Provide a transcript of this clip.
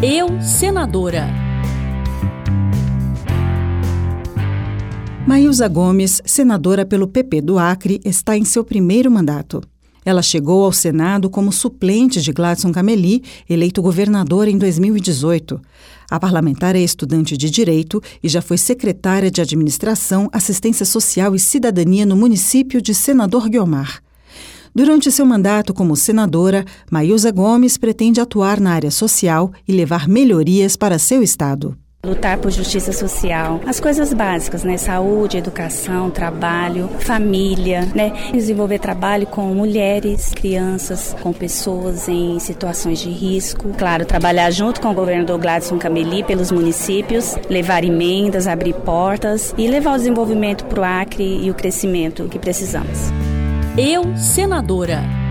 Eu, senadora. Maílza Gomes, senadora pelo PP do Acre, está em seu primeiro mandato. Ela chegou ao Senado como suplente de Gladson Cameli, eleito governador em 2018. A parlamentar é estudante de Direito e já foi secretária de Administração, Assistência Social e Cidadania no município de Senador Guiomar. Durante seu mandato como senadora, Maílza Gomes pretende atuar na área social e levar melhorias para seu estado. Lutar por justiça social, as coisas básicas, saúde, educação, trabalho, família, desenvolver trabalho com mulheres, crianças, com pessoas em situações de risco. Claro, trabalhar junto com o governador Gladson Cameli pelos municípios, levar emendas, abrir portas e levar o desenvolvimento para o Acre e o crescimento que precisamos. Eu, senadora.